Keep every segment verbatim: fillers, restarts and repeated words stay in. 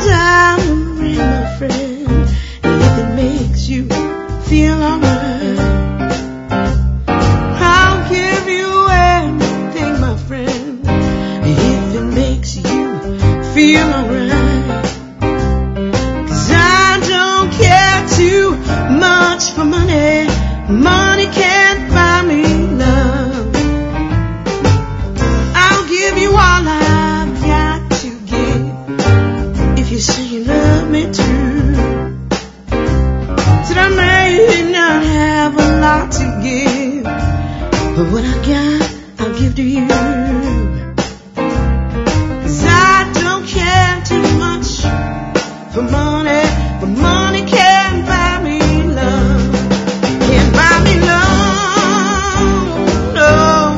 diamond ring, my friend, if it makes you feel alright. I'll give you anything, my friend, if it makes you feel alright. 'Cause I don't care too much for money. Money can't buy me love. I'll give you all I've got to give if you say you love me true. Said I may not have a lot to give, but what I got, I'll give to you. 'Cause I don't care too much for money, but money can't buy me love. Can't buy me love, no.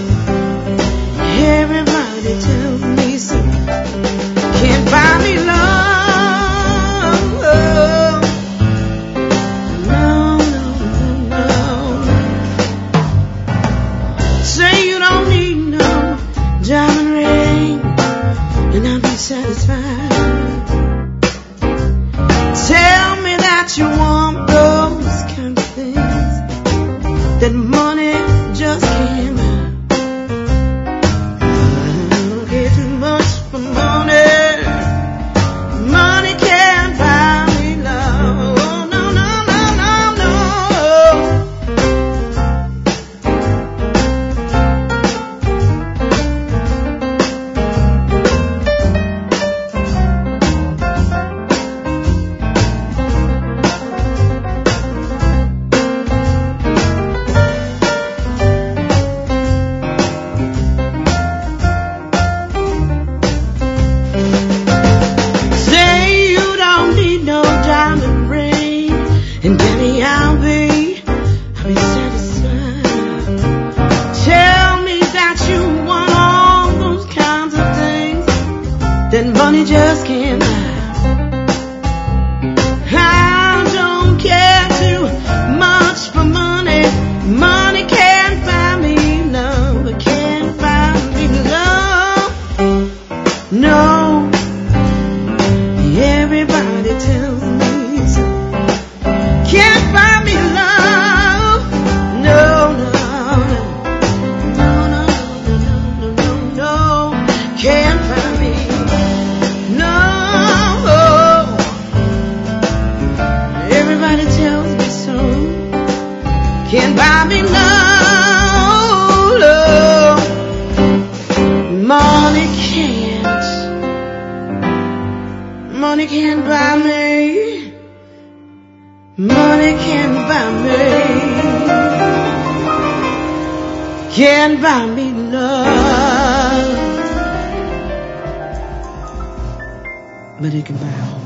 Everybody tells me so. Can't buy me love, no, no, no, no. Say you don't need no diamond ring, and I'll be satisfied. Tell me that you want those kind of things that money just can't buy. I don't care too much for money. Money can't buy me love. Oh, no, no, no, no, no. Say you don't need no diamond ring, and Daddy, I'll be, I'll be satisfied. Tell me that you want all those kinds of things that money just can't buy. I don't care too much for money. Money can't buy me love. It can't buy me love. No. Everybody tells me so. Can't buy me love. No, no, no. No, no, no, no, no, no. Can't buy me. No. Everybody tells me so. Can't buy me love. No. Money can't. Money can't buy me. Money can't buy me. Can't buy me love. But it can buy